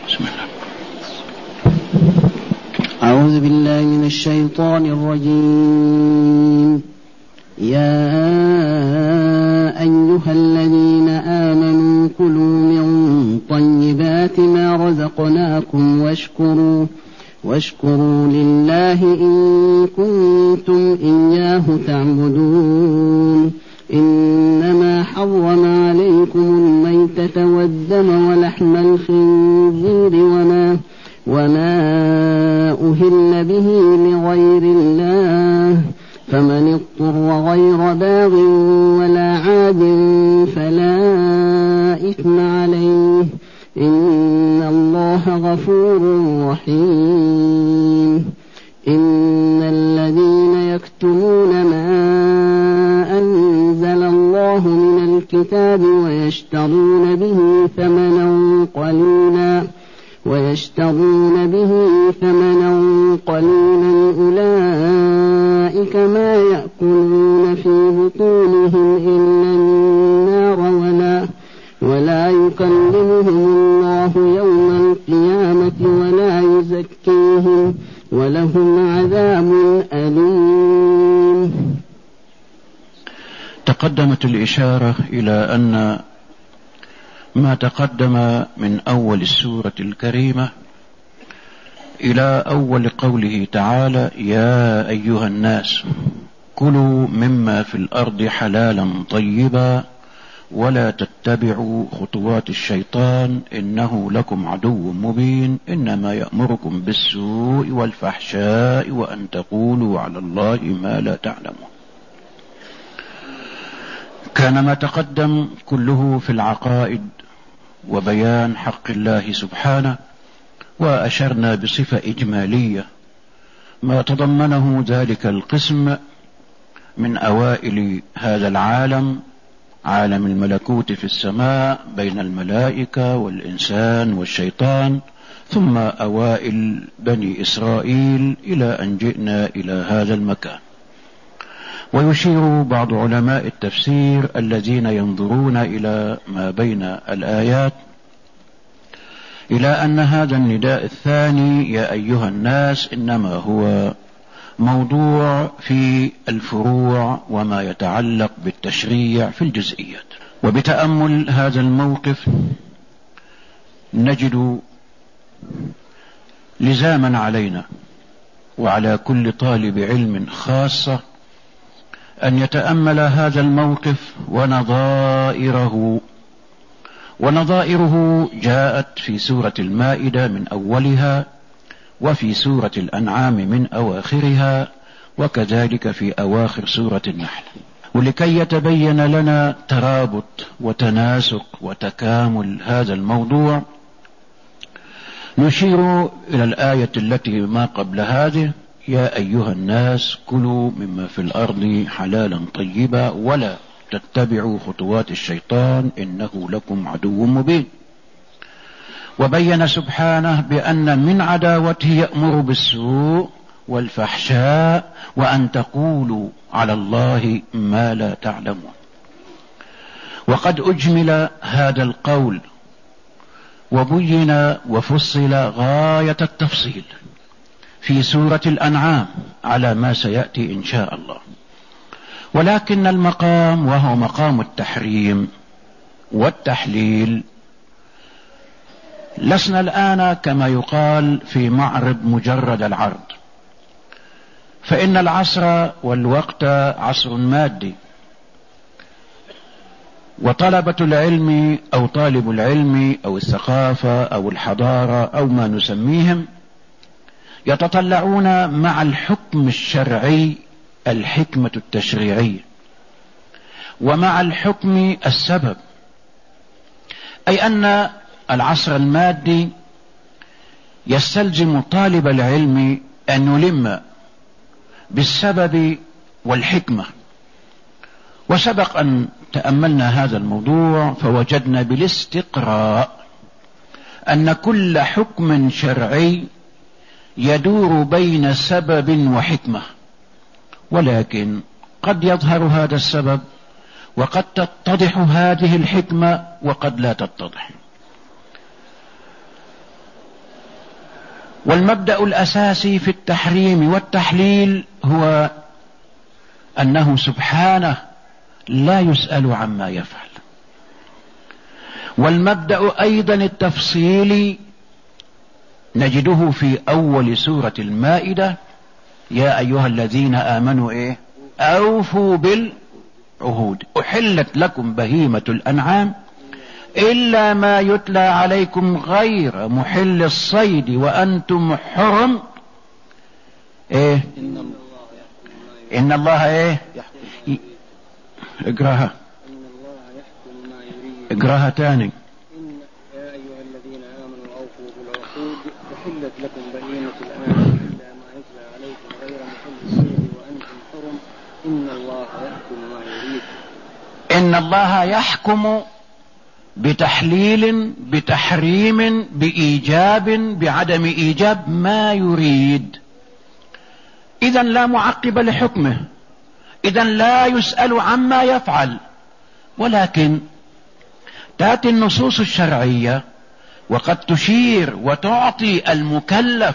بسم الله. أعوذ بالله من الشيطان الرجيم. يا أيها الذين آمنوا كلوا من طيبات ما رزقناكم واشكروا لله إن كنتم إياه تعبدون. إنما حرم عليكم الميتة والدم ولحم الخنزير وما أهل به لغير الله، فمن اضطر غير باغ ولا عاد فلا إثم عليه، إن الله غفور رحيم. إن الذين يكتمون ما أنزل الله من الكتاب ويشترون به ثمنا قليلا أولئك ما يأكلون في بطونهم إلا النار ولا يكلمهم الله يوم القيامة ولا يزكيهم ولهم عذاب أليم. تقدمت الإشارة إلى أن ما تقدم من أول السورة الكريمة إلى أول قوله تعالى: يا أيها الناس كلوا مما في الأرض حلالا طيبا ولا تتبعوا خطوات الشيطان إنه لكم عدو مبين إنما يأمركم بالسوء والفحشاء وأن تقولوا على الله ما لا تعلمون. كان ما تقدم كله في العقائد وبيان حق الله سبحانه، وأشرنا بصفة إجمالية ما تضمنه ذلك القسم من أوائل هذا العالم، عالم الملكوت في السماء بين الملائكة والإنسان والشيطان، ثم أوائل بني إسرائيل إلى أن جئنا إلى هذا المكان. ويشير بعض علماء التفسير الذين ينظرون إلى ما بين الآيات إلى أن هذا النداء الثاني يا أيها الناس إنما هو موضوع في الفروع وما يتعلق بالتشريع في الجزئيات. وبتأمل هذا الموقف نجد لزاما علينا وعلى كل طالب علم خاصة أن يتأمل هذا الموقف ونظائره جاءت في سورة المائدة من أولها، وفي سورة الأنعام من أواخرها، وكذلك في أواخر سورة النحل. ولكي يتبين لنا ترابط وتناسق وتكامل هذا الموضوع نشير إلى الآية التي ما قبل هذه: يا أيها الناس كلوا مما في الأرض حلالا طيبا ولا تتبعوا خطوات الشيطان إنه لكم عدو مبين. وبين سبحانه بأن من عداوته يأمر بالسوء والفحشاء وأن تقولوا على الله ما لا تعلمون. وقد أجمل هذا القول وبين وفصل غاية التفصيل في سورة الأنعام على ما سيأتي إن شاء الله. ولكن المقام وهو مقام التحريم والتحليل لسنا الآن كما يقال في معرض مجرد العرض، فإن العصر والوقت عصر مادي، وطلبة العلم أو طالب العلم أو الثقافة أو الحضارة أو ما نسميهم يتطلعون مع الحكم الشرعي الحكمة التشريعية، ومع الحكم السبب، أي أن العصر المادي يستلزم طالب العلم أن يلم بالسبب والحكمة. وسبق أن تأملنا هذا الموضوع فوجدنا بالاستقراء أن كل حكم شرعي يدور بين سبب وحكمة، ولكن قد يظهر هذا السبب وقد تتضح هذه الحكمة وقد لا تتضح. والمبدأ الأساسي في التحريم والتحليل هو أنه سبحانه لا يسأل عما يفعل. والمبدأ أيضا التفصيلي نجده في أول سورة المائدة: يا أيها الذين آمنوا أوفوا بالعهود، أحلت لكم بهيمة الأنعام إلا ما يتلى عليكم غير محل الصيد وأنتم حرم. إن الله اقراها، اقراها تاني. يا أيها الذين آمنوا أوفوا بالعقود أحلت لكم بهيمة الأنعام إلا ما يتلى عليكم غير محل الصيد وأنتم حرم إن الله يحكم ما يريد. إن الله يحكم بتحليل، بتحريم، بإيجاب، بعدم إيجاب ما يريد. إذن لا معقب لحكمه، إذن لا يسأل عما يفعل. ولكن تأتي النصوص الشرعية وقد تشير وتعطي المكلف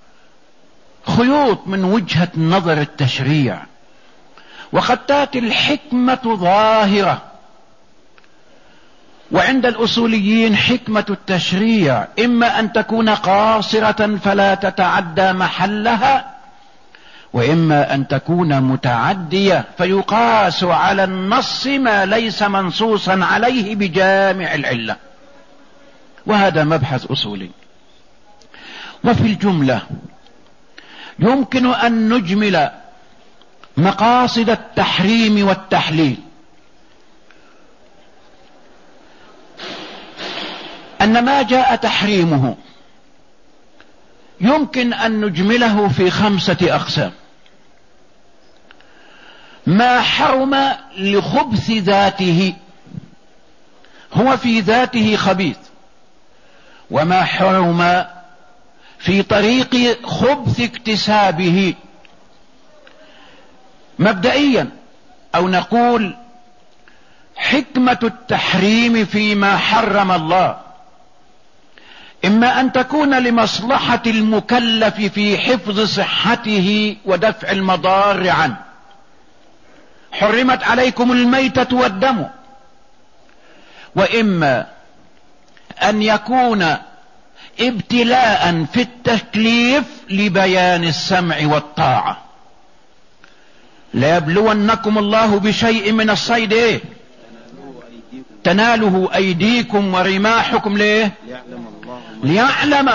خيوط من وجهة نظر التشريع، وقد تأتي الحكمة ظاهرة. وعند الأصوليين حكمة التشريع إما أن تكون قاصرة فلا تتعدى محلها، وإما أن تكون متعدية فيقاس على النص ما ليس منصوصا عليه بجامع العلة. وهذا مبحث أصولي. وفي الجملة يمكن أن نجمل مقاصد التحريم والتحليل أن ما جاء تحريمه يمكن أن نجمله في 5 أقسام: ما حرم لخبث ذاته، هو في ذاته خبيث، وما حرم في طريق خبث اكتسابه. مبدئيا أو نقول حكمة التحريم فيما حرم الله إما أن تكون لمصلحة المكلف في حفظ صحته ودفع المضار عنه. حرمت عليكم الميتة والدم. وإما أن يكون ابتلاء في التكليف لبيان السمع والطاعة. ليبلونكم الله بشيء من الصيد تناله أيديكم ورماحكم ليعلم،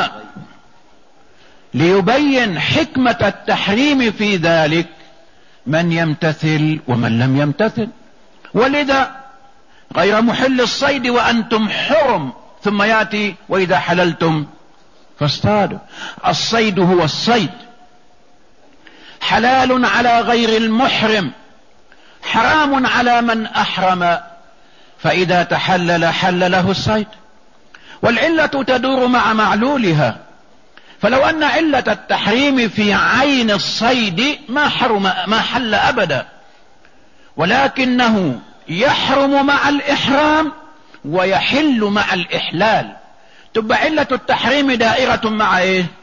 ليبين حكمة التحريم في ذلك من يمتثل ومن لم يمتثل. ولذا غير محل الصيد وأنتم حرم، ثم يأتي وإذا حللتم فاصطادوا. الصيد هو الصيد، حلال على غير المحرم، حرام على من أحرم، فإذا تحلل حل له الصيد. والعلة تدور مع معلولها، فلو أن علة التحريم في عين الصيد ما حل أبدا، ولكنه يحرم مع الإحرام ويحل مع الإحلال. تبقى علة التحريم دائرة مع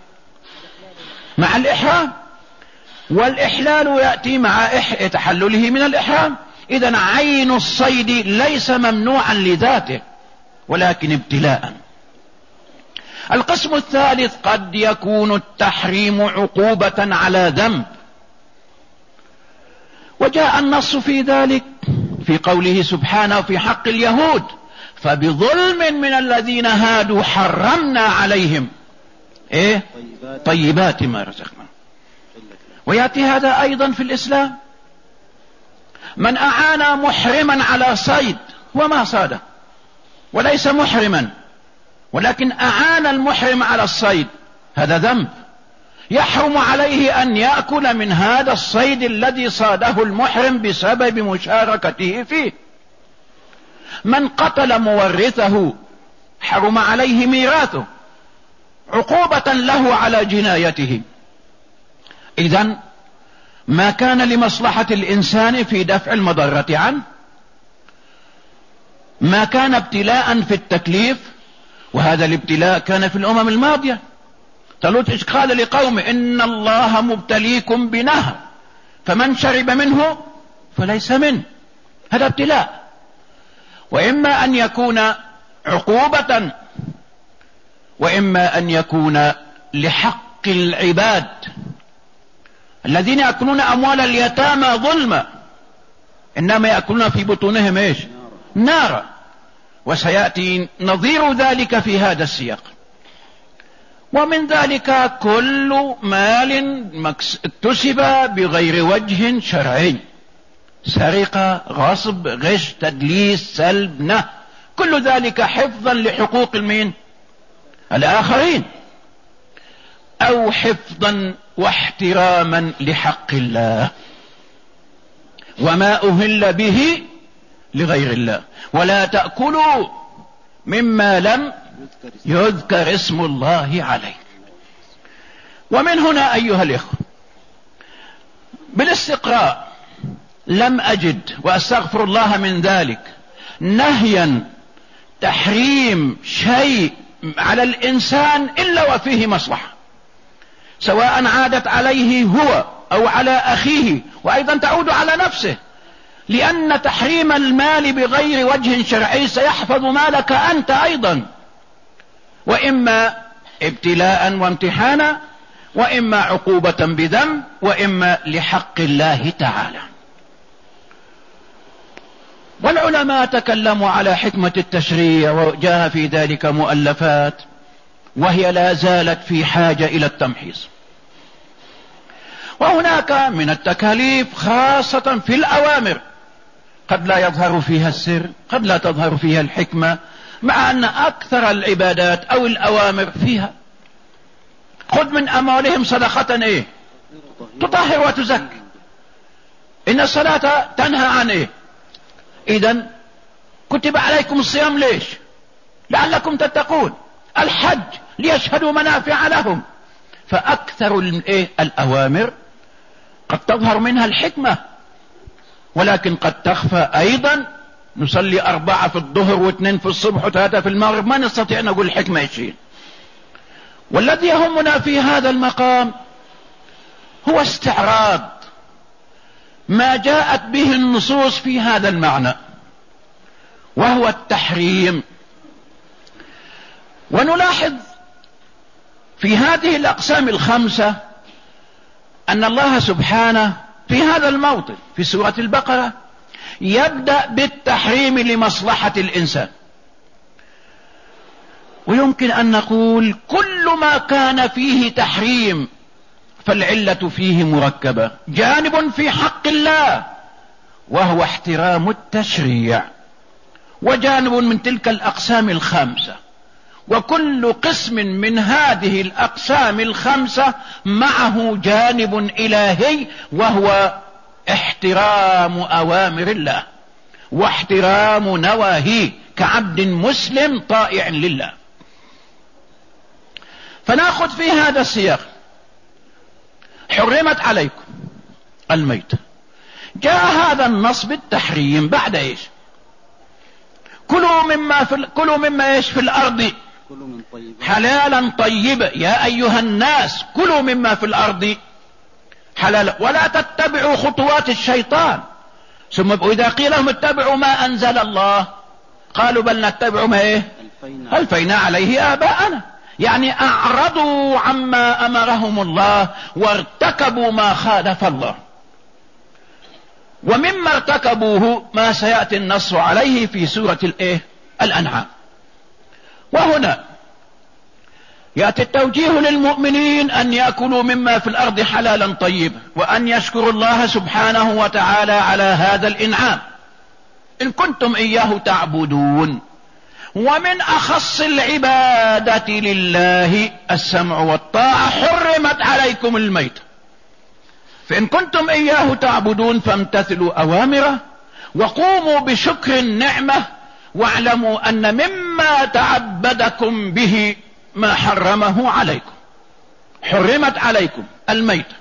مع الإحرام، والإحلال يأتي مع تحلله من الإحرام. إذن عين الصيد ليس ممنوعا لذاته ولكن ابتلاء. القسم الثالث: قد يكون التحريم عقوبة على ذنب، وجاء النص في ذلك في قوله سبحانه في حق اليهود: فبظلم من الذين هادوا حرمنا عليهم طيبات ما رزقنا. ويأتي هذا أيضا في الإسلام: من أعان محرما على صيد وما صاده وليس محرما، ولكن أعان المحرم على الصيد، هذا ذنب، يحرم عليه أن يأكل من هذا الصيد الذي صاده المحرم بسبب مشاركته فيه. من قتل مورثه حرم عليه ميراثه عقوبة له على جنايته. إذن ما كان لمصلحة الإنسان في دفع المضرة عنه، ما كان ابتلاء في التكليف، وهذا الابتلاء كان في الأمم الماضية. طالوت إيش قال لقومه؟ إن الله مبتليكم بنهر فمن شرب منه فليس منه. هذا ابتلاء، وإما أن يكون عقوبة وإما أن يكون لحق العباد الذين يأكلون أموال اليتامى ظلما، إنما يأكلون في بطونهم إيش؟ نارا. وسيأتي نظير ذلك في هذا السياق. ومن ذلك كل مال اكتسب بغير وجه شرعي، سرقة، غصب، غش، تدليس، سلب، نهب، كل ذلك حفظا لحقوق المين؟ الآخرين، أو حفظا واحتراما لحق الله وما أهل به لغير الله. ولا تأكلوا مما لم يذكر اسم الله عليه. ومن هنا أيها الإخوة بالاستقراء لم أجد، وأستغفر الله من ذلك، نهيا تحريم شيء على الإنسان إلا وفيه مصلحة، سواء عادت عليه هو أو على أخيه، وأيضا تعود على نفسه، لأن تحريم المال بغير وجه شرعي سيحفظ مالك أنت أيضا، وإما ابتلاء وامتحانا، وإما عقوبة بذنب، وإما لحق الله تعالى. والعلماء تكلموا على حكمة التشريع وجاء في ذلك مؤلفات، وهي لا زالت في حاجة إلى التمحيص. وهناك من التكاليف خاصة في الأوامر قد لا يظهر فيها السر، قد لا تظهر فيها الحكمة، مع أن أكثر العبادات أو الأوامر فيها. خذ من أموالهم صدقة إيه؟ تطهر وتزكي. إن الصلاة تنهى عن إيه؟ إذن كتب عليكم الصيام ليش؟ لعلكم تتقون. الحج ليشهدوا منافع لهم. فأكثر الأوامر قد تظهر منها الحكمة، ولكن قد تخفى أيضا. نصلي 4 في الظهر و2 في الصبح و3 في المغرب، ما نستطيع نقول الحكمة يشيل. والذي يهمنا في هذا المقام هو استعراض ما جاءت به النصوص في هذا المعنى، وهو التحريم. ونلاحظ في هذه الأقسام الخمسة أن الله سبحانه في هذا الموطن في سورة البقرة يبدأ بالتحريم لمصلحة الإنسان. ويمكن أن نقول كل ما كان فيه تحريم فالعلة فيه مركبة، جانب في حق الله وهو احترام التشريع، وجانب من تلك الأقسام الخمسة. وكل قسم من هذه الأقسام الخمسة معه جانب إلهي، وهو احترام أوامر الله واحترام نواهيه كعبد مسلم طائع لله. فناخذ في هذا السياق حرمت عليكم الميتة، جاء هذا النص بالتحريم بعد ايش؟ كلوا مما ايش في الارض حلالا طيبا. يا ايها الناس كلوا مما في الارض حلالا ولا تتبعوا خطوات الشيطان. ثم اذا قيل لهم اتبعوا ما انزل الله قالوا بل نتبع ما ايه؟ الفينا عليه اباءنا. يعني اعرضوا عما امرهم الله وارتكبوا ما خالف الله. ومما ارتكبوه ما سيأتي النص عليه في سورة الأنعام. وهنا يأتي التوجيه للمؤمنين أن يأكلوا مما في الأرض حلالا طيبا، وأن يشكروا الله سبحانه وتعالى على هذا الإنعام إن كنتم إياه تعبدون. ومن أخص العبادة لله السمع والطاعة. حرمت عليكم الميتة، فإن كنتم إياه تعبدون فامتثلوا أوامره وقوموا بشكر النعمة، واعلموا أن مما تعبدكم به ما حرمه عليكم. حرمت عليكم الميتة.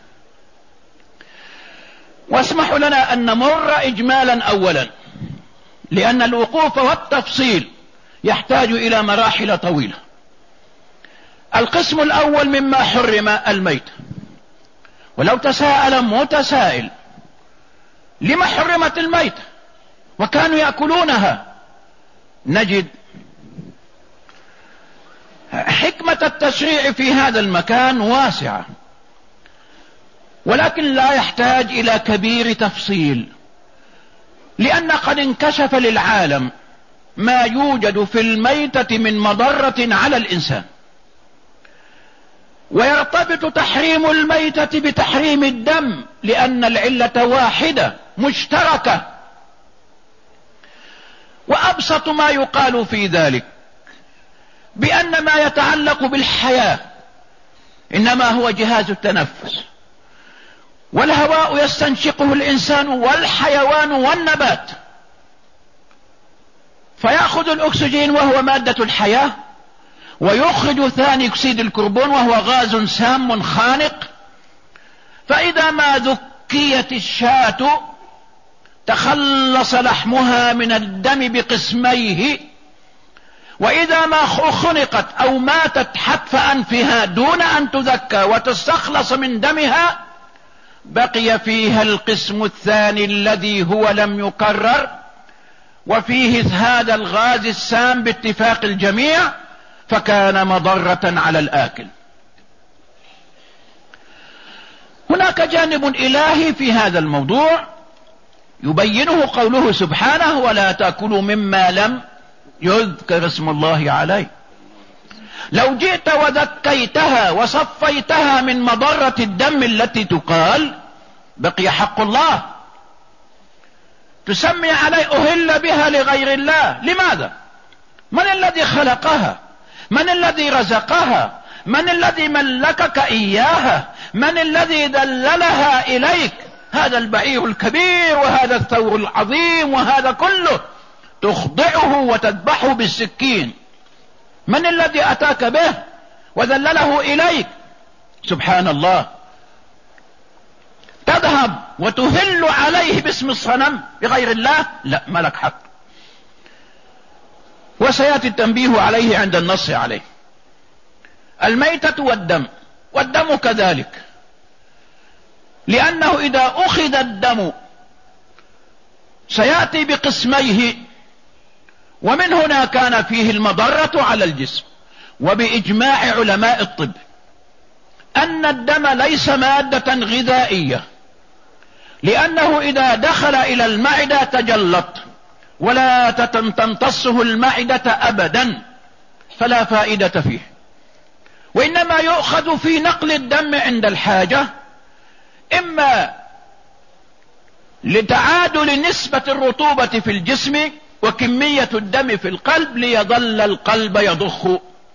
واسمحوا لنا أن نمر إجمالا أولا، لأن الوقوف والتفصيل يحتاج إلى مراحل طويلة. القسم الأول مما حرم الميتة. ولو تساءل متسائل لما حرمت الميتة وكانوا يأكلونها، نجد حكمة التشريع في هذا المكان واسعة، ولكن لا يحتاج إلى كبير تفصيل، لأن قد انكشف للعالم ما يوجد في الميتة من مضرة على الإنسان، ويرتبط تحريم الميتة بتحريم الدم، لأن العلة واحدة مشتركة. وأبسط ما يقال في ذلك بأن ما يتعلق بالحياة إنما هو جهاز التنفس، والهواء يستنشقه الإنسان والحيوان والنبات، فيأخذ الأكسجين وهو مادة الحياة، ويخرج ثاني أكسيد الكربون وهو غاز سام خانق. فإذا ما ذكيت الشاة تخلص لحمها من الدم بقسميه، وإذا ما خنقت أو ماتت حتف أنفها دون أن تذكى وتستخلص من دمها، بقي فيها القسم الثاني الذي هو لم يكرر، وفيه هذا الغاز السام باتفاق الجميع، فكان مضرة على الآكل. هناك جانب إلهي في هذا الموضوع يبينه قوله سبحانه: ولا تأكلوا مما لم يذكر اسم الله عليه. لو جئت وذكيتها وصفيتها من مضرة الدم التي تقال، بقي حق الله، تسمي عليه أهل بها لغير الله. لماذا؟ من الذي خلقها؟ من الذي رزقها؟ من الذي ملكك إياها؟ من الذي دللها إليك؟ هذا البعير الكبير وهذا الثور العظيم وهذا كله تخضعه وتذبحه بالسكين، من الذي أتاك به وذلله إليك؟ سبحان الله. تذهب وتهل عليه باسم الصنم بغير الله؟ لا، ما لك حق. وسيأتي التنبيه عليه عند النص عليه. الميتة والدم كذلك، لأنه إذا أخذ الدم سيأتي بقسميه، ومن هنا كان فيه المضرة على الجسم. وبإجماع علماء الطب أن الدم ليس مادة غذائية، لأنه إذا دخل إلى المعدة تجلط ولا تمتصه المعدة أبدا، فلا فائدة فيه، وإنما يؤخذ في نقل الدم عند الحاجة، إما لتعادل نسبة الرطوبة في الجسم وكمية الدم في القلب ليظل القلب يضخ،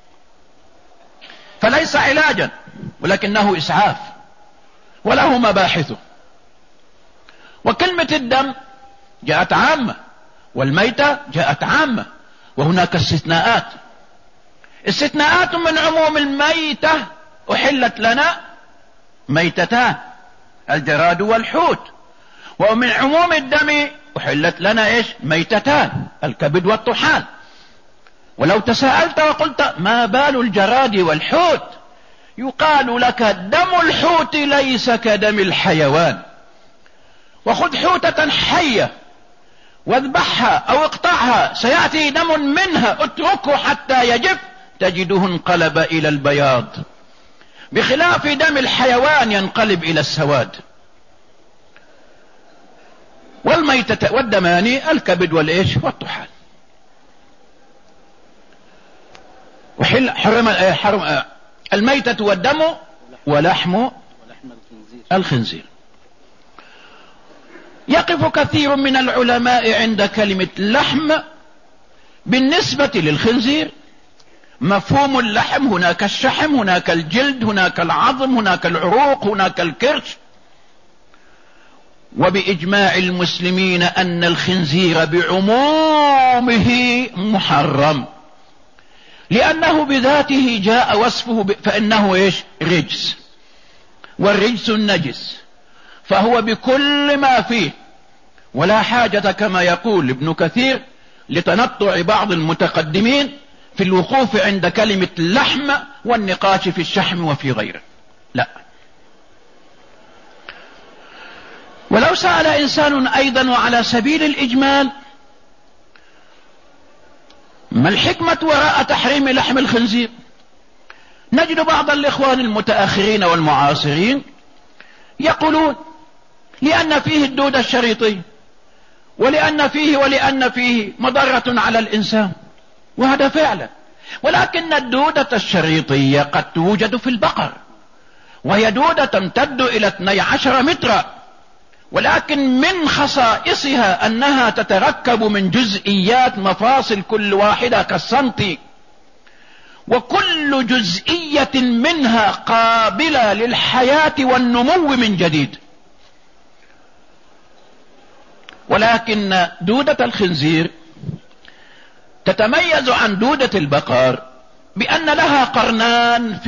فليس علاجا ولكنه إسعاف وله مباحثه. وكلمة الدم جاءت عامة، والميتة جاءت عامة، وهناك استثناءات. استثناءات من عموم الميتة: أحلت لنا ميتتان، الجراد والحوت. ومن عموم الدم أحلت لنا إيش؟ ميتتان، الكبد والطحال. ولو تساءلت وقلت ما بال الجراد والحوت، يقال لك دم الحوت ليس كدم الحيوان. وخذ حوتة حية واذبحها أو اقطعها، سيأتي دم منها، اتركه حتى يجف تجده انقلب إلى البياض، بخلاف دم الحيوان ينقلب إلى السواد. والميتة والدمان الكبد والإيش والطحال. حرم الميتة والدم ولحم الخنزير. يقف كثير من العلماء عند كلمة لحم بالنسبة للخنزير. مفهوم اللحم: هناك الشحم، هناك الجلد، هناك العظم، هناك العروق، هناك الكرش. وبإجماع المسلمين أن الخنزير بعمومه محرم، لأنه بذاته جاء وصفه فإنه إيش؟ رجس، والرجس النجس، فهو بكل ما فيه. ولا حاجة كما يقول ابن كثير لتنطع بعض المتقدمين في الوقوف عند كلمة اللحم والنقاش في الشحم وفي غيره، لا. ولو سأل إنسان أيضا وعلى سبيل الإجمال: ما الحكمة وراء تحريم لحم الخنزير؟ نجد بعض الإخوان المتأخرين والمعاصرين يقولون: لأن فيه الدودة الشريطية، ولأن فيه مضرة على الإنسان، وهذا فعلا. ولكن الدودة الشريطية قد توجد في البقر، وهي دودة تمتد إلى 12 مترا، ولكن من خصائصها أنها تتركب من جزئيات مفاصل كل واحدة كالسنتي، وكل جزئية منها قابلة للحياة والنمو من جديد. ولكن دودة الخنزير تتميز عن دودة البقر بأن لها قرنان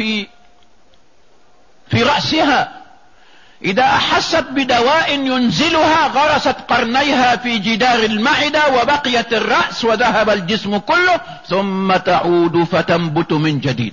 في رأسها، إذا أحست بدواء ينزلها غرست قرنيها في جدار المعدة وبقيت الرأس وذهب الجسم كله، ثم تعود فتنبت من جديد.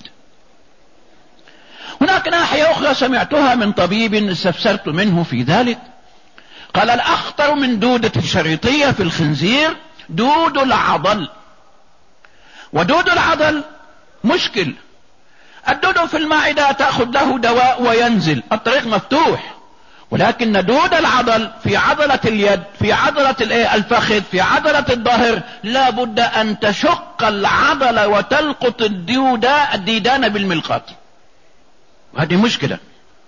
هناك ناحية أخرى سمعتها من طبيب استفسرت منه في ذلك، قال: الأخطر من دودة الشريطية في الخنزير دود العضل. ودود العضل مشكل. الدود في المعدة تأخذ له دواء وينزل، الطريق مفتوح. ولكن دود العضل في عضلة اليد، في عضلة الفخذ، في عضلة الظهر، لا بد أن تشق العضلة وتلقط الديدان بالملقاط، وهذه مشكلة.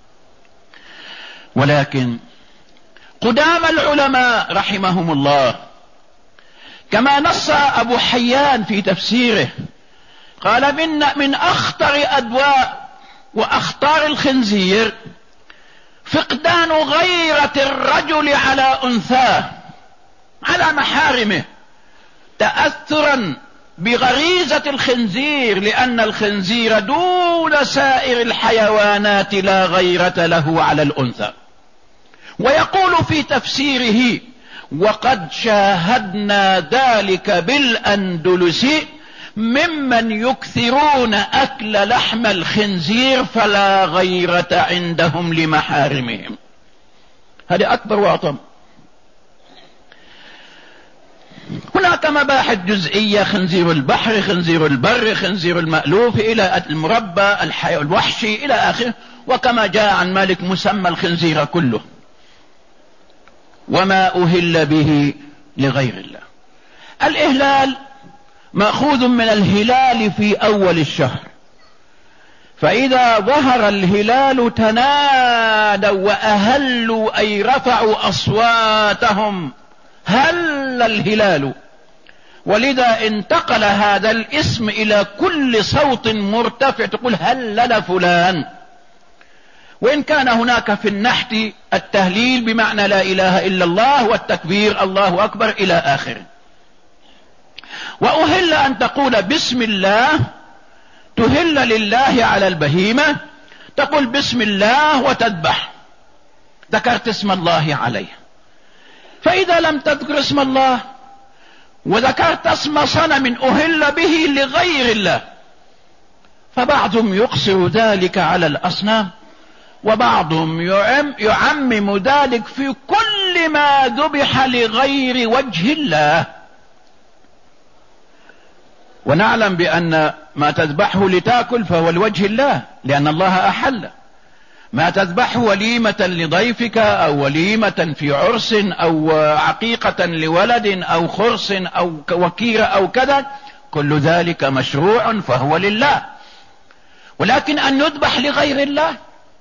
ولكن قدام العلماء رحمهم الله كما نص أبو حيان في تفسيره، قال: من أخطر أدواء وأخطار الخنزير فقدان غيرة الرجل على أنثاه، على محارمه، تأثرا بغريزة الخنزير، لأن الخنزير دون سائر الحيوانات لا غيرة له على الأنثى. ويقول في تفسيره: وقد شاهدنا ذلك بالأندلس ممن يكثرون أكل لحم الخنزير فلا غيرة عندهم لمحارمهم. هذه أكبر وأعظم. هناك مباحث جزئية: خنزير البحر، خنزير البر، خنزير المألوف، إلى المربى، الوحشي، إلى آخره. وكما جاء عن مالك مسمى الخنزير كله، وما أهل به لغير الله. الإهلال مأخوذ من الهلال في أول الشهر، فإذا ظهر الهلال تنادوا وأهلوا، أي رفعوا أصواتهم: هل الهلال. ولذا انتقل هذا الاسم إلى كل صوت مرتفع، تقول هلل فلان. وإن كان هناك في النحت التهليل بمعنى لا إله إلا الله، والتكبير الله أكبر إلى آخره. وأهل أن تقول بسم الله، تهل لله على البهيمة، تقول بسم الله وتذبح، ذكرت اسم الله عليه. فإذا لم تذكر اسم الله وذكرت اسم صنم أهل به لغير الله، فبعضهم يقصر ذلك على الأصنام، وبعضهم يعمم ذلك في كل ما ذبح لغير وجه الله. ونعلم بأن ما تذبحه لتأكل فهو لوجه الله، لأن الله أحل. ما تذبحه وليمة لضيفك، أو وليمة في عرس، أو عقيقة لولد، أو خرس، أو وكيرة، أو كذا، كل ذلك مشروع فهو لله. ولكن أن يذبح لغير الله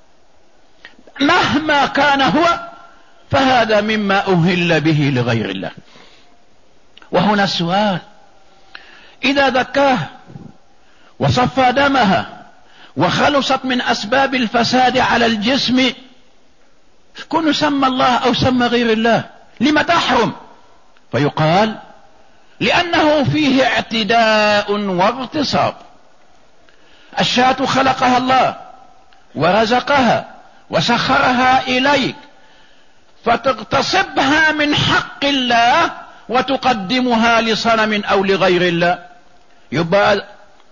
مهما كان هو، فهذا مما أهل به لغير الله. وهنا السؤال: إذا ذكاه وصفى دمها وخلصت من أسباب الفساد على الجسم، كن سمى الله أو سمى غير الله، لما تحرم؟ فيقال: لأنه فيه اعتداء واغتصاب. الشاة خلقها الله ورزقها وسخرها إليك، فتغتصبها من حق الله وتقدمها لصنم أو لغير الله، يبقى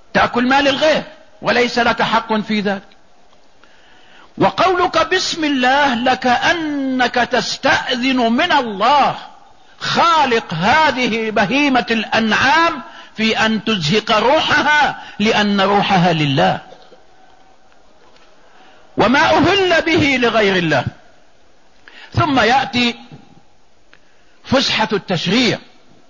تأكل مال الغير وليس لك حق في ذلك. وقولك بسم الله لكأنك تستأذن من الله خالق هذه بهيمة الأنعام في أن تزهق روحها، لأن روحها لله، وما أهل به لغير الله. ثم يأتي فسحة التشريع،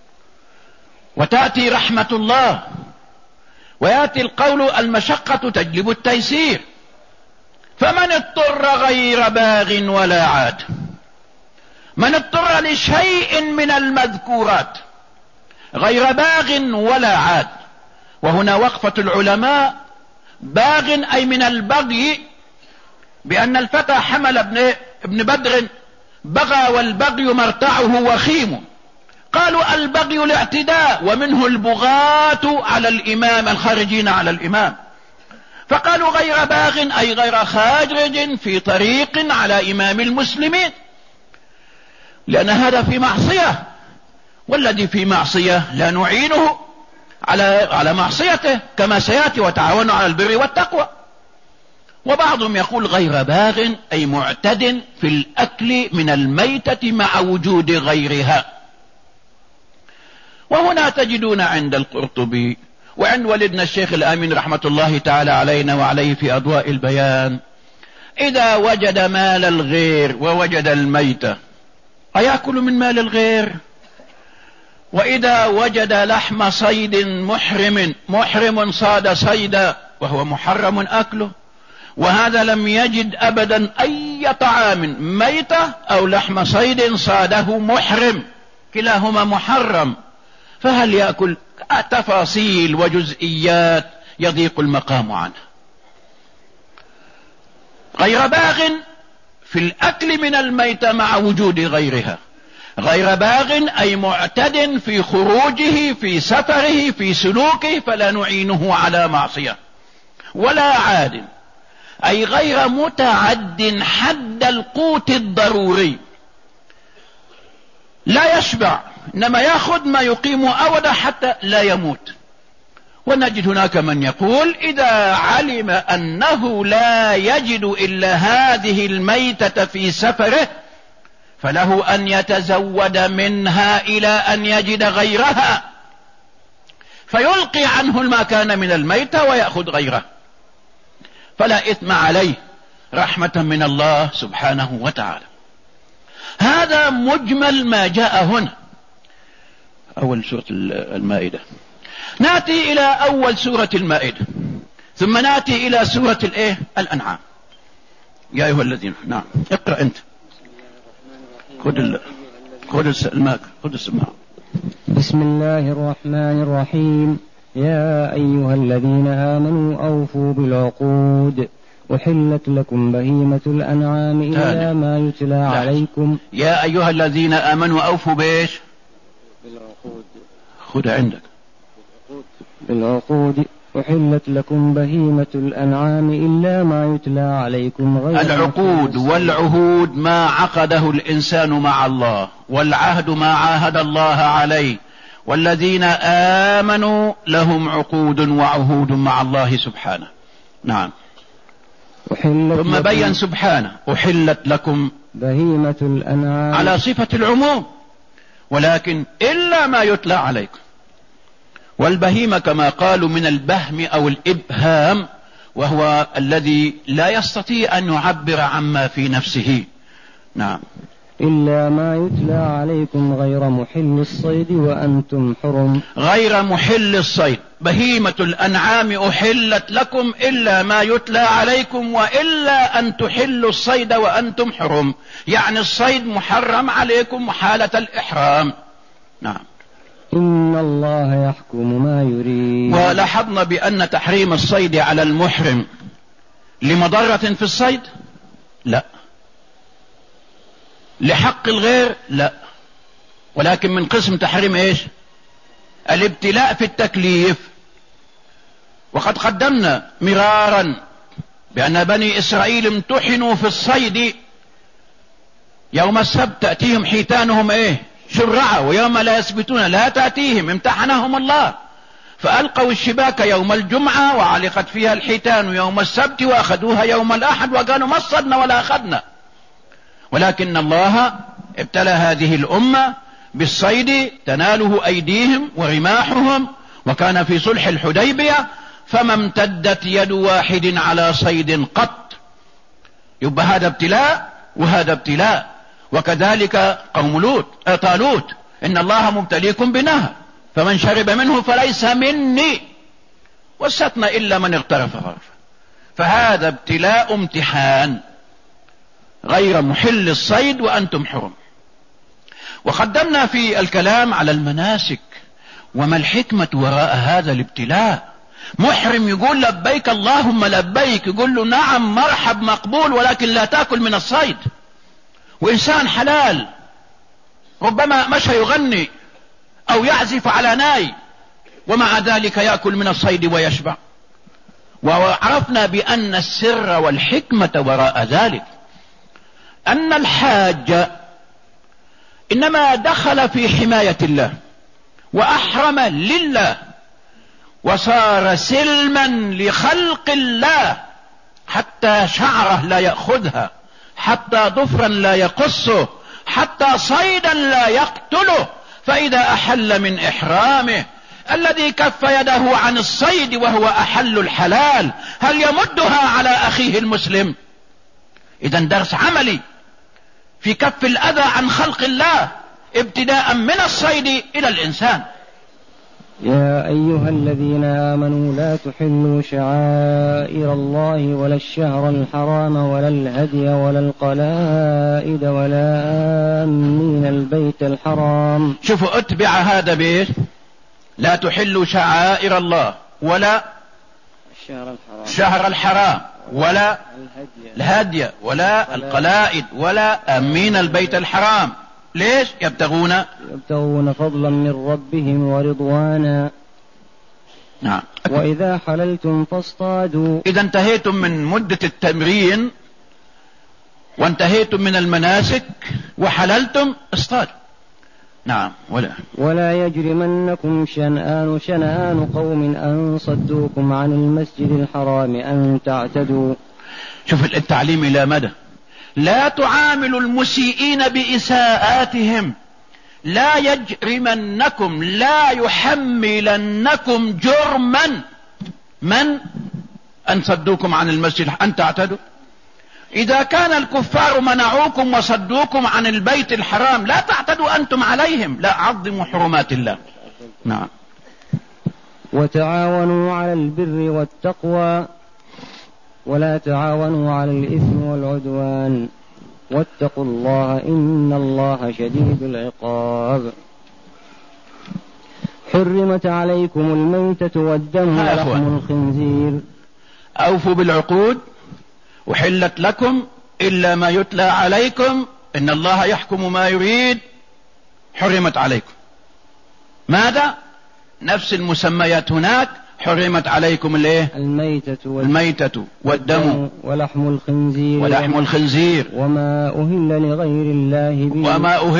وتأتي رحمة الله، ويأتي القول المشقة تجلب التيسير. فمن اضطر غير باغ ولا عاد، من اضطر لشيء من المذكورات غير باغ ولا عاد. وهنا وقفة العلماء. باغ أي من البغي، بأن الفتى حمل ابن بدر بغى، والبغي مرتعه وخيم. قالوا البغي الاعتداء، ومنه البغاة على الإمام الخارجين على الإمام. فقالوا غير باغ أي غير خارج في طريق على إمام المسلمين، لأن هذا في معصية، والذي في معصية لا نعينه على معصيته، كما سيأتي وتعاونوا على البر والتقوى. وبعضهم يقول غير باغ أي معتد في الأكل من الميتة مع وجود غيرها. وهنا تجدون عند القرطبي وعند والدنا الشيخ الآمين رحمة الله تعالى علينا وعليه في أضواء البيان: إذا وجد مال الغير ووجد الميتة أيأكل من مال الغير؟ وإذا وجد لحم صيد محرم صاد صيدا وهو محرم أكله، وهذا لم يجد أبدا أي طعام ميتة أو لحم صيد صاده محرم، كلاهما محرم، فهل يأكل؟ تفاصيل وجزئيات يضيق المقام عنها. غير باغ في الأكل من الميتة مع وجود غيرها. غير باغ أي معتد في خروجه، في سفره، في سلوكه، فلا نعينه على معصية. ولا عاد أي غير متعد حد القوت الضروري، لا يشبع، إنما يأخذ ما يقيم أودا حتى لا يموت. ونجد هناك من يقول إذا علم أنه لا يجد إلا هذه الميتة في سفره فله أن يتزود منها إلى أن يجد غيرها، فيلقي عنه ما كان من الميتة ويأخذ غيره، فلا إثم عليه، رحمة من الله سبحانه وتعالى. هذا مجمل ما جاء هنا أول سورة المائدة. نأتي إلى أول سورة المائدة، ثم نأتي إلى سورة الأنعام. يا أيها الذين، نعم اقرأ أنت. خذ السماع. بسم الله الرحمن الرحيم. يا أيها الذين آمنوا أوفوا بالعقود، أحلت لكم بهيمة الأنعام إلا ما يتلى عليكم. يا أيها الذين آمنوا أوفوا بإيش؟ بالعقود. خذ عندك. بالعقود أحلت لكم بهيمة الأنعام إلا ما يتلى عليكم غير العقود والعهود ما عقده الإنسان مع الله، والعهد ما عاهد الله عليه، والذين آمنوا لهم عقود وعهود مع الله سبحانه. نعم. ثم بين سبحانه أحلت لكم بهيمة الأنعام على صفة العموم، ولكن إلا ما يتلى عليكم. والبهيمة كما قالوا من البهم أو الإبهام، وهو الذي لا يستطيع أن يعبر عما في نفسه. نعم. إلا ما يتلى عليكم غير محل الصيد وأنتم حرم. غير محل الصيد، بهيمة الأنعام أحلت لكم إلا ما يتلى عليكم، وإلا أن تحلوا الصيد وأنتم حرم، يعني الصيد محرم عليكم حالة الإحرام. نعم. إن الله يحكم ما يريد. ولاحظنا بأن تحريم الصيد على المحرم لمضرة في الصيد؟ لا. لحق الغير؟ لا. ولكن من قسم تحريم ايش؟ الابتلاء في التكليف. وقد قدمنا مرارا بأن بني إسرائيل امتحنوا في الصيد، يوم السبت تأتيهم حيتانهم شرعة، ويوم لا يثبتون لا تأتيهم، امتحنهم الله. فألقوا الشباك يوم الجمعة وعلقت فيها الحيتان يوم السبت وأخذوها يوم الأحد وقالوا ما صدنا ولا أخذنا. ولكن الله ابتلى هذه الأمة بالصيد تناله أيديهم ورماحهم، وكان في صلح الحديبية فما امتدت يد واحد على صيد قط. يبقى هذا ابتلاء وهذا ابتلاء. وكذلك قوم طالوت إن الله مبتليكم بنهر فمن شرب منه فليس مني وستنا إلا من اغترف غرفة. فهذا ابتلاء امتحان غير محل الصيد وأنتم حرم. وقدمنا في الكلام على المناسك وما الحكمة وراء هذا الابتلاء. محرم يقول لبيك اللهم لبيك، يقول له نعم مرحب مقبول، ولكن لا تأكل من الصيد. وإنسان حلال ربما مشى يغني أو يعزف على ناي ومع ذلك يأكل من الصيد ويشبع. وعرفنا بأن السر والحكمة وراء ذلك أن الحاج إنما دخل في حماية الله وأحرم لله وصار سلما لخلق الله، حتى شعره لا يأخذها، حتى ضفرا لا يقصه، حتى صيدا لا يقتله. فإذا أحل من إحرامه الذي كف يده عن الصيد وهو أحل الحلال هل يمدها على أخيه المسلم؟ إذن درس عملي في كف الأذى عن خلق الله ابتداء من الصيد إلى الإنسان. يا أيها الذين آمنوا لا تحلوا شعائر الله ولا الشهر الحرام ولا الهدي ولا القلائد ولا آمين البيت الحرام. شوفوا اتبع هذا بيت لا تحلوا شعائر الله ولا الشهر الحرام ولا الهدي ولا القلائد ولا آمين البيت الحرام. ليش؟ يبتغون فضلا من ربهم ورضوانا. نعم. وإذا حللتم فاصطادوا. إذا انتهيتم من مدة التمرين وانتهيتم من المناسك وحللتم اصطادوا. نعم. ولا يجرمنكم شنآن قوم أن صدوكم عن المسجد الحرام أن تعتدوا. شوف التعليم إلى مدى. لا تعاملوا المسيئين بإساءاتهم، لا يجرمنكم، لا يحملنكم جرما من أن صدوكم عن المسجد أن تعتدوا. إذا كان الكفار منعوكم وصدوكم عن البيت الحرام لا تعتدوا أنتم عليهم، لا عظموا حرمات الله. نعم. وتعاونوا على البر والتقوى ولا تعاونوا على الإثم والعدوان واتقوا الله إن الله شديد العقاب. حرمت عليكم الميتة والدم ولحم الخنزير. أوفوا بالعقود. وحلت لكم إلا ما يتلى عليكم إن الله يحكم ما يريد. حرمت عليكم ماذا؟ نفس المسميات هناك. حرمت عليكم الميتة والدم ولحم الخنزير وما أهل لغير الله به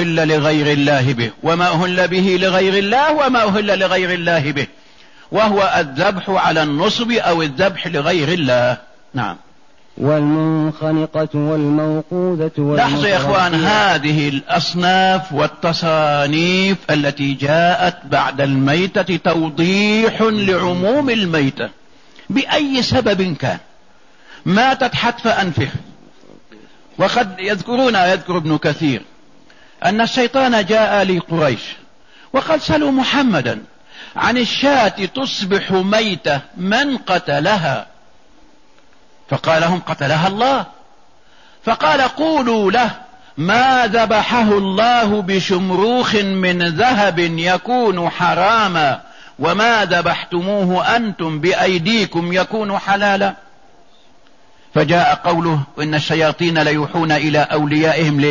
وما أهل به لغير الله وما أهل لغير الله به، وهو الذبح على النصب أو الذبح لغير الله. نعم. والمنخنقة والموقوذة لحظة يا إخوان، هذه الأصناف والتصانيف التي جاءت بعد الميتة توضيح لعموم الميتة بأي سبب كان. ماتت حتف أنفه. وقد يذكر ابن كثير أن الشيطان جاء لقريش وقد سألوا محمدا عن الشاة تصبح ميتة من قتلها؟ فقال هم قتلها الله. فقال قولوا له ما ذبحه الله بشمروخ من ذهب يكون حراما وما ذبحتموه أنتم بأيديكم يكون حلالا. فجاء قوله إن الشياطين ليوحون إلى أوليائهم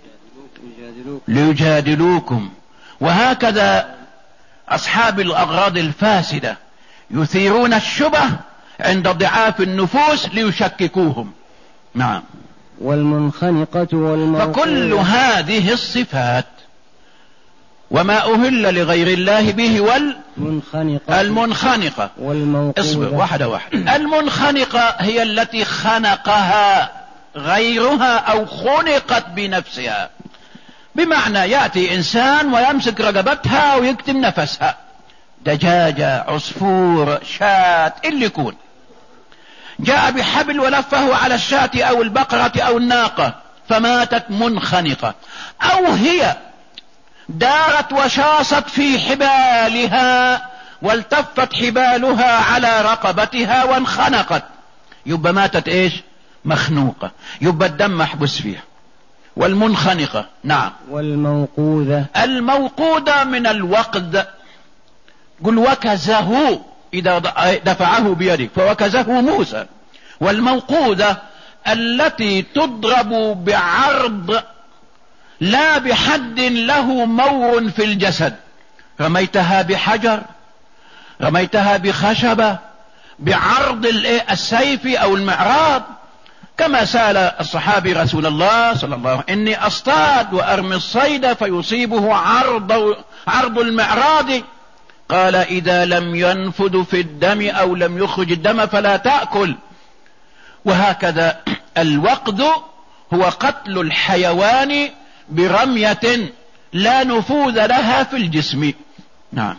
ليجادلوكم. وهكذا أصحاب الأغراض الفاسدة يثيرون الشبه عند ضعاف النفوس ليشككوهم. نعم. والمنخنقة والموقوذة. فكل هذه الصفات وما أهل لغير الله به المنخنقة اصبر واحدة المنخنقة هي التي خنقها غيرها أو خنقت بنفسها، بمعنى يأتي إنسان ويمسك رقبتها ويكتم نفسها، دجاجة، عصفور، شاة، اللي يكون جاء بحبل ولفه على الشاة أو البقرة أو الناقة فماتت منخنقة، أو هي دارت وشاصت في حبالها والتفت حبالها على رقبتها وانخنقت، يبقى ماتت ايش؟ مخنوقة، يبقى الدم محبوس فيها. والمنخنقة نعم. الموقودة من الوقد، قل وكزه إذا دفعه بيده فوكزه موسى. والموقودة التي تضرب بعرض لا بحد له مور في الجسد، رميتها بحجر، رميتها بخشبة، بعرض السيف أو المعراض، كما سأل الصحابي رسول الله صلى الله عليه وسلم: إني أصطاد وأرمي الصيد فيصيبه عرض المعراض، قال: إذا لم ينفد في الدم أو لم يخرج الدم فلا تأكل. وهكذا الوقد هو قتل الحيوان برمية لا نفوذ لها في الجسم. نعم.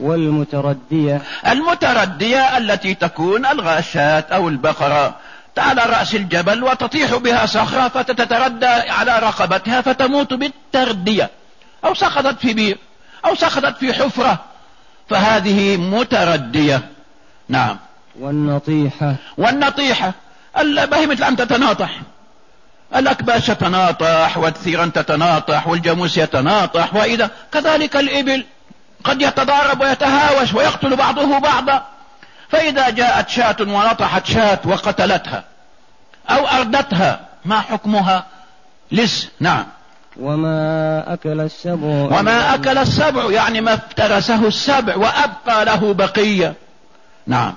المتردية التي تكون الغاشات أو البقرة على رأس الجبل وتطيح بها صخرة فتتردى على رقبتها فتموت بالتردية، أو سقطت في بير أو سقطت في حفرة، فهذه متردية. نعم. والنطيحة البهيمة الآن تتناطح، الأكباش تتناطح، والثيران تتناطح، والجاموس يتناطح، وإذا كذلك الإبل قد يتضارب ويتهاوش ويقتل بعضه بعضا. فإذا جاءت شاة ونطحت شاة وقتلتها أو أردتها ما حكمها؟ لس. نعم. وما أكل السبع يعني ما افترسه السبع وأبقى له بقية. نعم.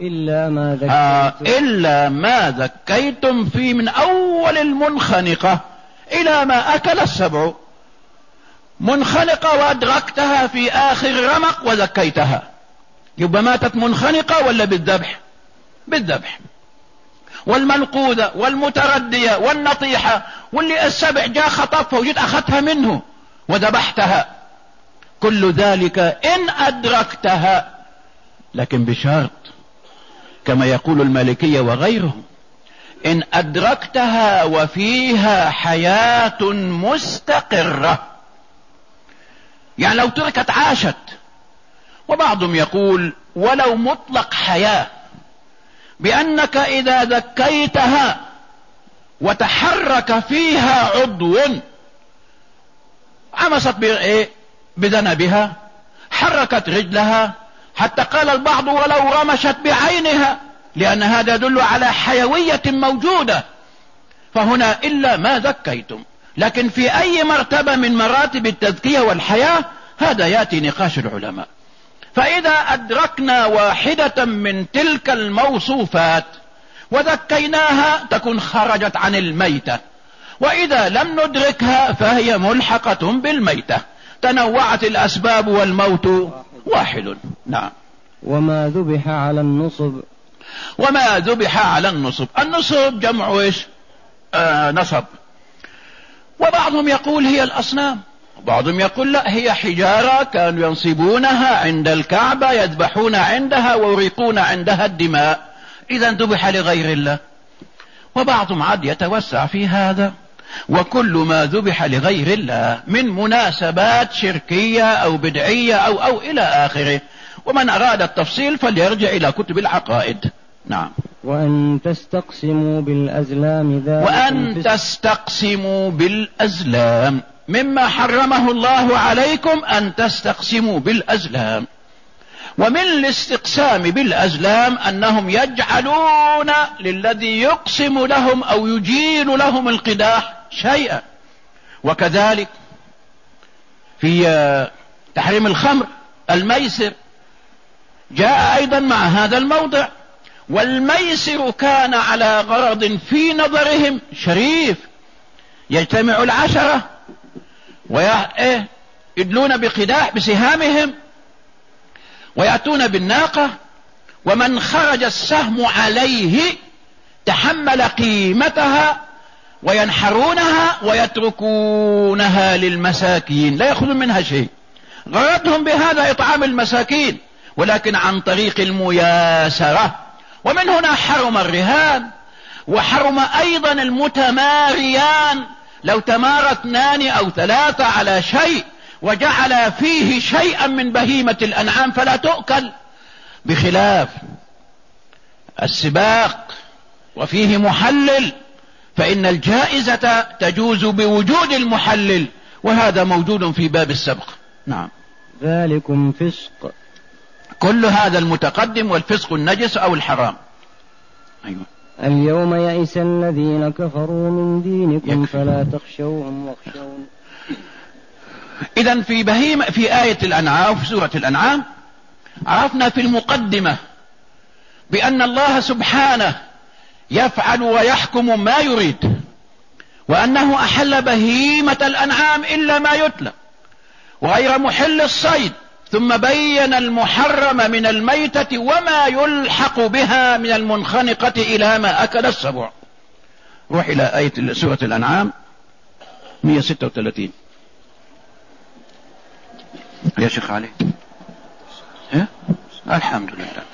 إلا ما ذكيتم في من أول المنخنقة إلى ما أكل السبع. منخنقة وأدركتها في آخر رمق وذكيتها، يبقى ماتت منخنقة ولا بالذبح؟ بالذبح. والمنقوذة والمتردية والنطيحة، واللي السبع جاء خطفها وجيت أخذتها منه وذبحتها، كل ذلك إن أدركتها، لكن بشرط كما يقول المالكية وغيرهم: إن أدركتها وفيها حياة مستقرة، يعني لو تركت عاشت. وبعضهم يقول ولو مطلق حياة، بأنك إذا ذكيتها وتحرك فيها عضو، عمست بذنبها، حركت رجلها، حتى قال البعض ولو رمشت بعينها، لأن هذا يدل على حيوية موجودة. فهنا إلا ما ذكيتم، لكن في أي مرتبة من مراتب التذكية والحياة هذا يأتي نقاش العلماء. فإذا أدركنا واحدة من تلك الموصوفات وذكيناها تكون خرجت عن الميتة، وإذا لم ندركها فهي ملحقة بالميتة، تنوعت الأسباب والموت واحد. نعم. وما ذبح على النصب. النصب جمع ايش؟ نصب. وبعضهم يقول هي الأصنام، وبعضهم يقول لا، هي حجارة كانوا ينصبونها عند الكعبة يذبحون عندها ويريقون عندها الدماء، إذا ذبح لغير الله. وبعضهم عاد يتوسع في هذا، وكل ما ذبح لغير الله من مناسبات شركية أو بدعية أو إلى آخره. ومن أراد التفصيل فليرجع إلى كتب العقائد. نعم. وأن تستقسموا بالأزلام، مما حرمه الله عليكم أن تستقسموا بالأزلام. ومن الاستقسام بالأزلام أنهم يجعلون للذي يقسم لهم أو يجيل لهم القداح شيئا. وكذلك في تحريم الخمر الميسر جاء أيضا مع هذا الموضع. والميسر كان على غرض في نظرهم شريف، يجتمع العشرة يدلون بقداح بسهامهم ويأتون بالناقة، ومن خرج السهم عليه تحمل قيمتها وينحرونها ويتركونها للمساكين، لا يأخذون منها شيء. غرضهم بهذا إطعام المساكين، ولكن عن طريق المياسرة. ومن هنا حرم الرهان، وحرم أيضا المتماريان. لو تمارى 2 أو 3 على شيء وجعل فيه شيئا من بهيمة الأنعام فلا تؤكل، بخلاف السباق وفيه محلل، فإن الجائزة تجوز بوجود المحلل، وهذا موجود في باب السبق. نعم. ذلكم فسق. كل هذا المتقدم، والفسق النجس أو الحرام. أيوة. اليوم يئس الذين كفروا من دينكم فلا تخشوهم واخشون. إذن في آية الأنعام، في سورة الأنعام، عرفنا في المقدمة بأن الله سبحانه يفعل ويحكم ما يريد، وأنه أحل بهيمة الأنعام إلا ما يتلى وغير محل الصيد، ثم بين المحرم من الميتة وما يلحق بها من المنخنقة إلى ما أكل السبع. روح إلى آية سورة الأنعام 136 يا شيخ علي. الحمد لله.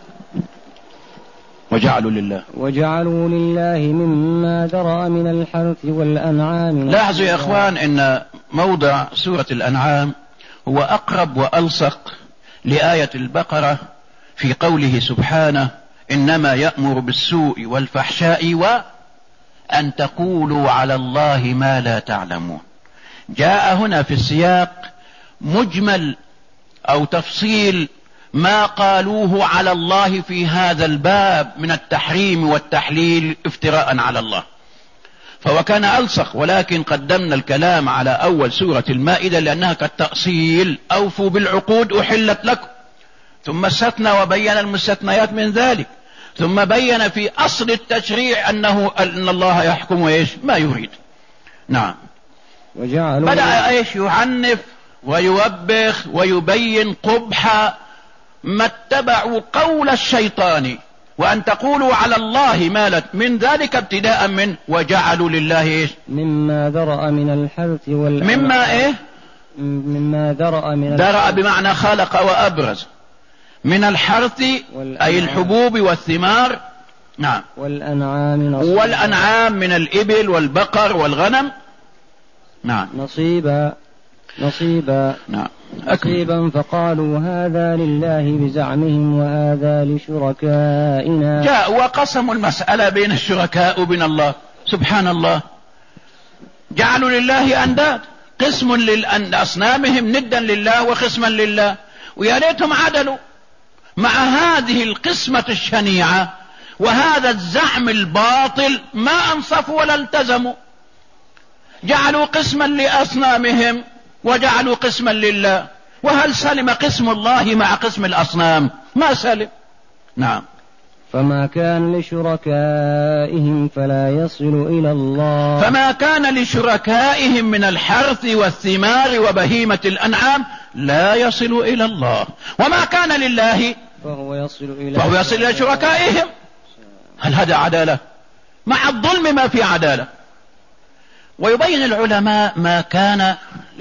وجعلوا لله مما ذرأ من الحرث والأنعام. لاحظوا يا أخوان أن موضع سورة الأنعام هو أقرب وألصق لآية البقرة في قوله سبحانه: إنما يأمر بالسوء والفحشاء وأن تقولوا على الله ما لا تعلمون. جاء هنا في السياق مجمل أو تفصيل ما قالوه على الله في هذا الباب من التحريم والتحليل افتراء على الله، فهو كان ألصق، ولكن قدمنا الكلام على أول سورة المائدة لأنها كالتأصيل: أوفوا بالعقود أحلت لكم، ثم استثنى وبين المستثنيات من ذلك، ثم بين في أصل التشريع أن الله يحكم وإيش ما يريد. نعم. بدأ إيش يعنف ويوبخ ويبين قبح ما اتبعوا قول الشيطان، وأن تقولوا على الله ما لا، من ذلك ابتداء من وجعلوا لله إيش مما ذرأ من الحرث والأنعام. مما ذرأ بمعنى خلق وأبرز، من الحرث أي الحبوب والثمار. نعم. والأنعام من الإبل والبقر والغنم. نعم. نصيبا. نعم. نصيبا فقالوا هذا لله بزعمهم وهذا لشركائنا. جاء وقسموا المسألة بين الشركاء وبين الله. سبحان الله، جعلوا لله أنداد، قسم لأصنامهم ندا لله وقسما لله، ويا ريتهم عدلوا مع هذه القسمة الشنيعة وهذا الزعم الباطل، ما أنصفوا ولا التزموا. جعلوا قسما لأصنامهم وجعلوا قسما لله، وهل سلم قسم الله مع قسم الأصنام؟ ما سلم. نعم. فما كان لشركائهم فلا يصل إلى الله. فما كان لشركائهم من الحرث والثمار وبهيمة الأنعام لا يصل إلى الله، وما كان لله فهو يصل إلى شركائهم. هل هذا عدالة؟ مع الظلم ما في عدالة. ويبين العلماء ما كان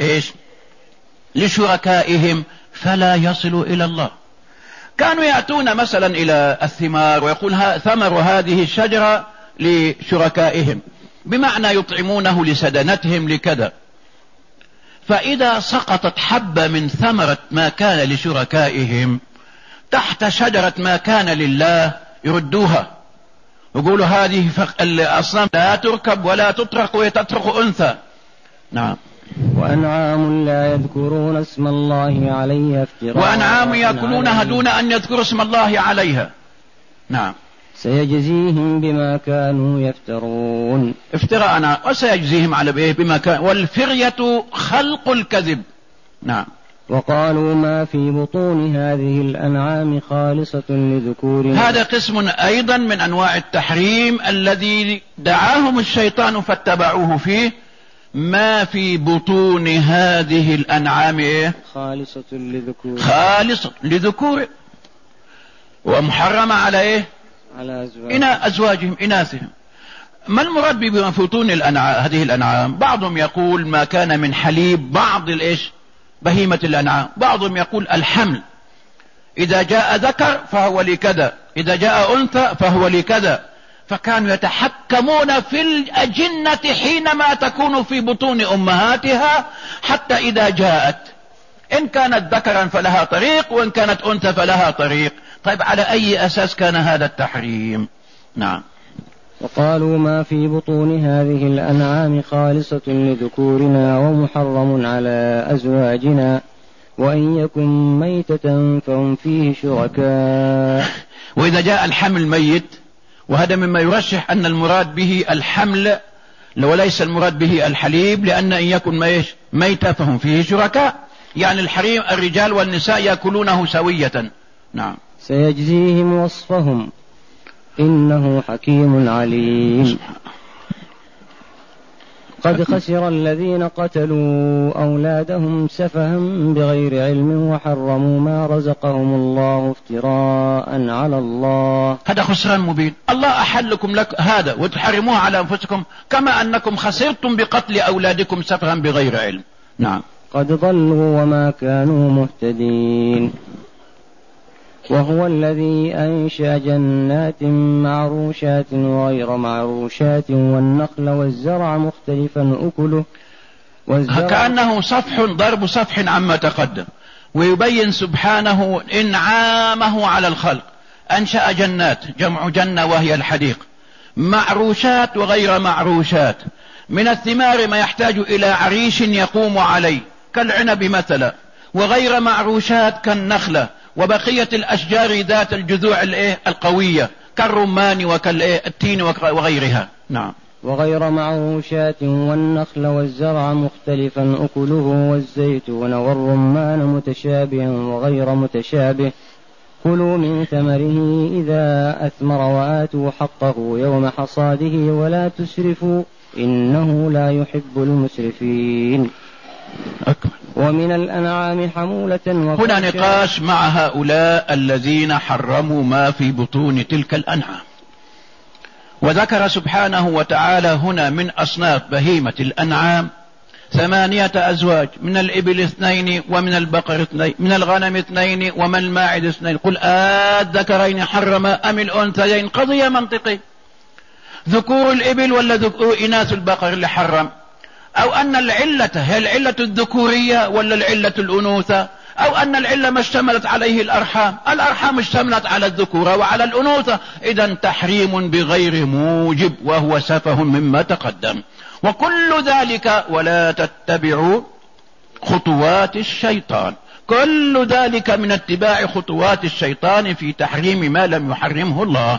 لشركائهم فلا يصل إلى الله. كانوا يأتون مثلا إلى الثمار ويقول ثمر هذه الشجرة لشركائهم، بمعنى يطعمونه لسدنتهم لكذا، فإذا سقطت حبة من ثمرة ما كان لشركائهم تحت شجرة ما كان لله يردوها، يقولوا هذه الأصنام لا تركب ولا تطرق وتطرق أنثى. نعم. وأنعام لا يذكرون اسم الله عليها افتراء. وأنعام يأكلونها دون أن يذكروا اسم الله عليها. نعم. سيجزيهم بما كانوا يفترون. افتراءنا، وسيجزيهم على بما كان. والفرية خلق الكذب. نعم. وقالوا ما في بطون هذه الأنعام خالصة لذكورنا. هذا قسم أيضا من أنواع التحريم الذي دعاهم الشيطان فاتبعوه فيه، ما في بطون هذه الأنعام إيه؟ خالصة للذكور، خالصة لذكور، ومحرمة على إيه؟ على أزواجهم إناثهم. ما المراد ببطون هذه الأنعام؟ بعضهم يقول ما كان من حليب بعض بهيمة الأنعام، بعضهم يقول الحمل، إذا جاء ذكر فهو لكذا، إذا جاء أنثى فهو لكذا. فكانوا يتحكمون في الأجنة حينما تكون في بطون أمهاتها، حتى إذا جاءت إن كانت ذكرا فلها طريق، وإن كانت أنثى فلها طريق. طيب على أي أساس كان هذا التحريم؟ نعم. وقالوا ما في بطون هذه الأنعام خالصة لذكورنا ومحرم على أزواجنا وإن يكن ميتة فهم فيه شركاء. وإذا جاء الحمل ميت، وهذا مما يرشح أن المراد به الحمل وليس المراد به الحليب، لأن إن يكن ميتة فهم فيه شركاء، يعني الرجال والنساء يأكلونه سوية. نعم. سيجزيهم وصفهم إنه حكيم عليم. قد خسر الذين قتلوا أولادهم سفها بغير علم وحرموا ما رزقهم الله افتراء على الله. هذا خسران مبين. الله أحلكم لك هذا وتحرموه على أنفسكم، كما أنكم خسرتم بقتل أولادكم سفها بغير علم. نعم. قد ضلوا وما كانوا مهتدين. وهو الذي أنشأ جنات معروشات وغير معروشات والنخل والزرع مختلفا أكله كأنه ضرب صفح عما تقدم، ويبين سبحانه إنعامه على الخلق. أنشأ جنات، جمع جنة وهي الحديق، معروشات وغير معروشات، من الثمار ما يحتاج إلى عريش يقوم عليه كالعنب مثلا، وغير معروشات كالنخلة وبقية الأشجار ذات الجذوع القوية كالرمان وكالتين وغيرها. نعم. وغير معروشات والنخل والزرع مختلفا أكله والزيتون والرمان متشابها وغير متشابه كلوا من ثمره إذا أثمر وآتوا حقه يوم حصاده ولا تسرفوا إنه لا يحب المسرفين. ومن الأنعام حمولة هنا نقاش مع هؤلاء الذين حرموا ما في بطون تلك الأنعام. وذكر سبحانه وتعالى هنا من أصناف بهيمة الأنعام 8 أزواج، من الإبل 2 ومن البقر 2 من الغنم 2 ومن الماعز 2 قل الذكرين حرم أم الأنثيين؟ قضية منطقي، ذكور الإبل ولا إناث البقر اللي حرم؟ أو أن العلة هي العلة الذكورية ولا العلة الأنوثة؟ أو أن العلة ما اشتملت عليه الأرحام اشتملت على الذكورة وعلى الأنوثة. إذن تحريم بغير موجب وهو سفه مما تقدم. وكل ذلك ولا تتبعوا خطوات الشيطان، كل ذلك من اتباع خطوات الشيطان في تحريم ما لم يحرمه الله.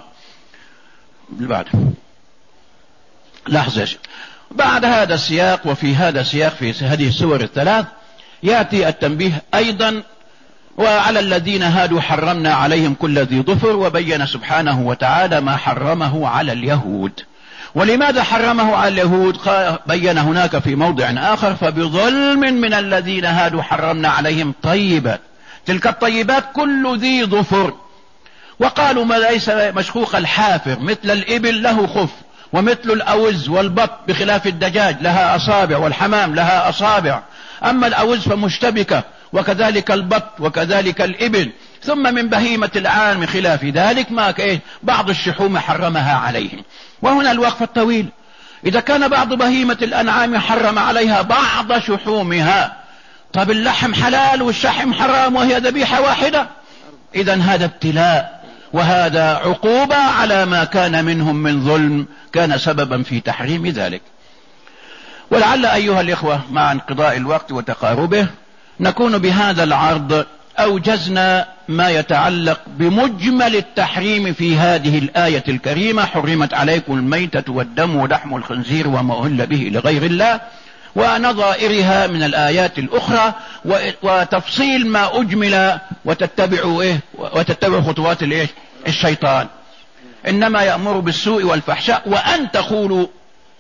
لحظة، بعد هذا السياق وفي هذا السياق في هذه السور الثلاث يأتي التنبيه أيضا وعلى الذين هادوا حرمنا عليهم كل ذي ظفر، وبين سبحانه وتعالى ما حرمه على اليهود. ولماذا حرمه على اليهود؟ بين هناك في موضع آخر فبظلم من الذين هادوا حرمنا عليهم طيبات، تلك الطيبات كل ذي ظفر. وقالوا ما ليس مشخوخ الحافر مثل الإبل له خف، ومثل الأوز والبط بخلاف الدجاج لها أصابع والحمام لها أصابع، أما الأوز فمشتبكة وكذلك البط وكذلك الإبل. ثم من بهيمة الأنعام خلاف ذلك ما بعض الشحوم حرمها عليهم. وهنا الوقف الطويل، إذا كان بعض بهيمة الأنعام حرم عليها بعض شحومها، طب اللحم حلال والشحم حرام وهي ذبيحة واحدة، إذن هذا ابتلاء وهذا عقوبة على ما كان منهم من ظلم كان سببا في تحريم ذلك. ولعل أيها الإخوة مع انقضاء الوقت وتقاربه نكون بهذا العرض أوجزنا ما يتعلق بمجمل التحريم في هذه الآية الكريمة: حرمت عليكم الميتة والدم ولحم الخنزير وما أهل به لغير الله، ونظائرها من الآيات الأخرى، وتفصيل ما أجمل وتتبعوا خطوات الشيطان. إنما يأمر بالسوء والفحشاء وأن تقولوا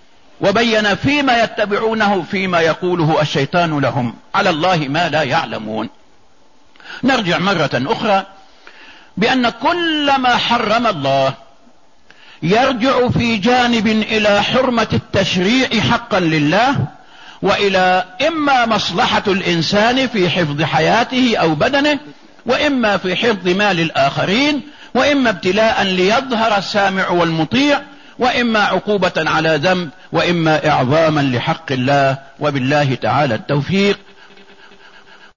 وبين فيما يتبعونه فيما يقوله الشيطان لهم على الله ما لا يعلمون. نرجع مرة أخرى بأن كل ما حرم الله يرجع في جانب إلى حرمة التشريع حقا لله، وإلى إما مصلحة الإنسان في حفظ حياته أو بدنه، وإما في حفظ مال الآخرين، وإما ابتلاء ليظهر السامع والمطيع، وإما عقوبة على ذنب، وإما إعظاما لحق الله. وبالله تعالى التوفيق.